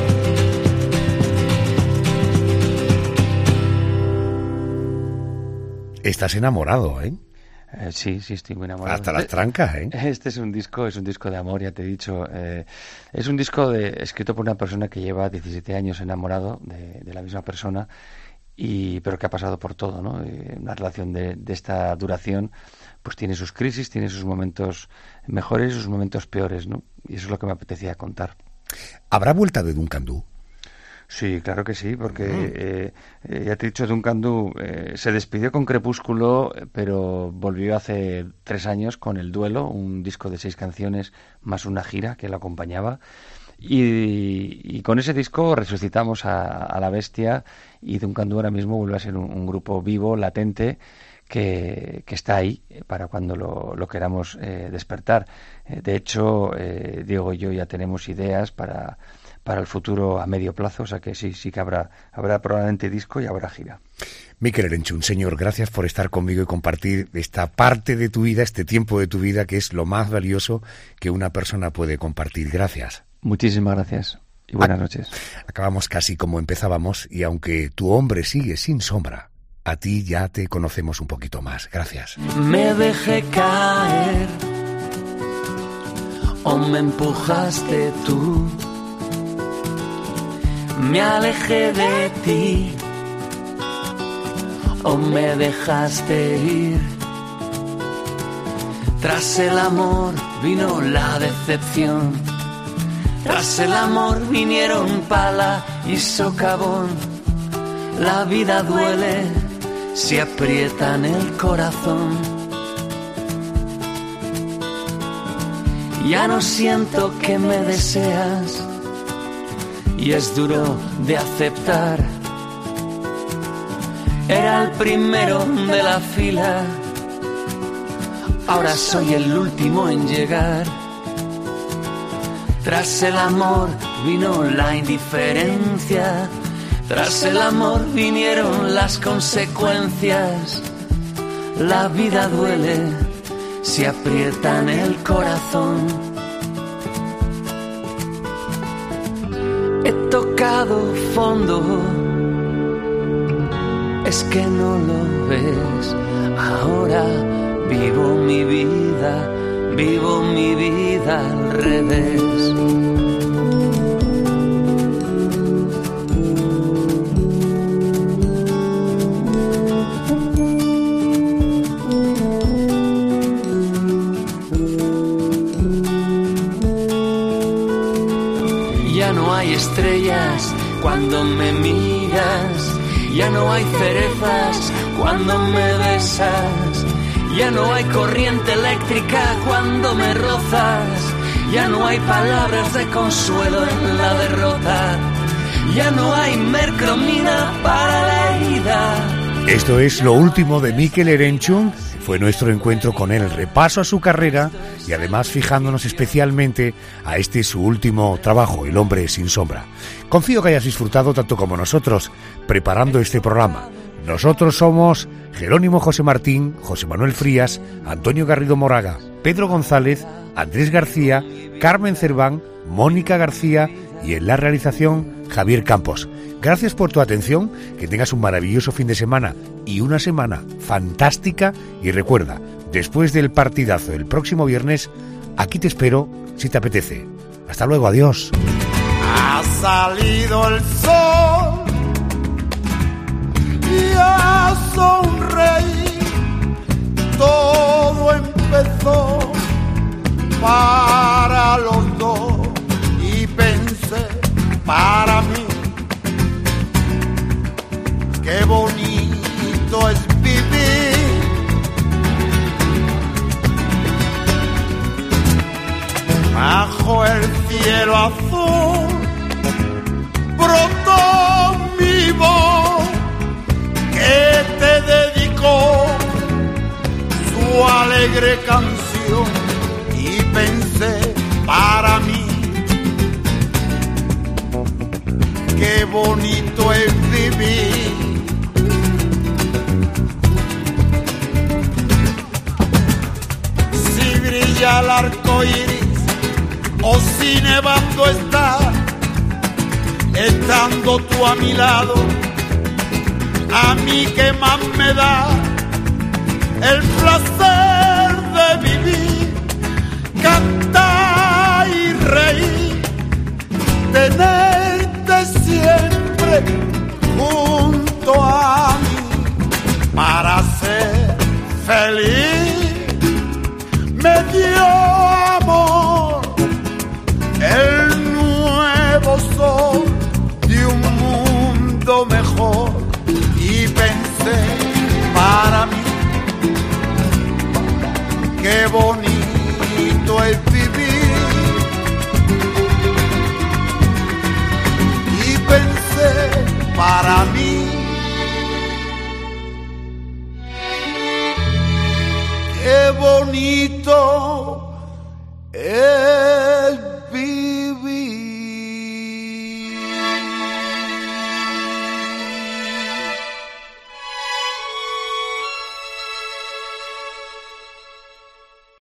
Estás enamorado, ¿eh? Eh, sí, sí, estoy muy enamorado. Hasta las trancas, ¿eh? Este es un disco, es un disco de amor, ya te he dicho. Eh, es un disco de, escrito por una persona que lleva diecisiete años enamorado de, de la misma persona, y pero que ha pasado por todo, ¿no? Y una relación de, de esta duración, pues tiene sus crisis, tiene sus momentos mejores y sus momentos peores, ¿no? Y eso es lo que me apetecía contar. ¿Habrá vuelta de Duncan Du? Sí, claro que sí, porque eh, eh, ya te he dicho, Duncan Du eh, se despidió con Crepúsculo, pero volvió hace tres años con El Duelo, un disco de seis canciones más una gira que lo acompañaba. Y, y con ese disco resucitamos a, a la bestia, y Duncan Du ahora mismo vuelve a ser un, un grupo vivo, latente, que, que está ahí para cuando lo, lo queramos eh, despertar. Eh, de hecho, eh, Diego y yo ya tenemos ideas para... para el futuro a medio plazo, o sea que sí, sí que habrá, habrá probablemente disco y habrá gira. Mikel Erenchun, señor, gracias por estar conmigo y compartir esta parte de tu vida, este tiempo de tu vida, que es lo más valioso que una persona puede compartir. Gracias. Muchísimas gracias y buenas Ac- noches. Acabamos casi como empezábamos, y aunque tu hombre sigue sin sombra, a ti ya te conocemos un poquito más. Gracias. Me dejé caer o me empujaste tú. Me alejé de ti o me dejaste ir. Tras el amor vino la decepción. Tras el amor vinieron pala y socavón. La vida duele si aprietan el corazón. Ya no siento que me deseas, y es duro de aceptar. Era el primero de la fila, ahora soy el último en llegar. Tras el amor vino la indiferencia, tras el amor vinieron las consecuencias. La vida duele si aprietan el corazón. He tocado fondo, es que no lo ves. Ahora vivo mi vida, vivo mi vida al revés. Ya no hay estrellas cuando me miras, ya no hay cerezas cuando me besas, ya no hay corriente eléctrica cuando me rozas, ya no hay palabras de consuelo en la derrota, ya no hay mercromina para la herida. Esto es lo último de Mikel Erenchun. Fue nuestro encuentro con él, repaso a su carrera y además fijándonos especialmente a este su último trabajo, El hombre sin sombra. Confío que hayas disfrutado tanto como nosotros preparando este programa. Nosotros somos Jerónimo José Martín, José Manuel Frías, Antonio Garrido Moraga, Pedro González, Andrés García, Carmen Cerván, Mónica García y en la realización Javier Campos. Gracias por tu atención, que tengas un maravilloso fin de semana y una semana fantástica, y recuerda, después del partidazo el próximo viernes, aquí te espero si te apetece. Hasta luego, adiós. Ha salido el sol y a sonreír, todo empezó para los dos. cielo azul brotó mi voz que te dedicó su alegre canción y pensé para mí qué bonito es vivir. Si brilla el arco iris o si nevando está, estando tú a mi lado, a mí que más me da el placer de vivir, cantar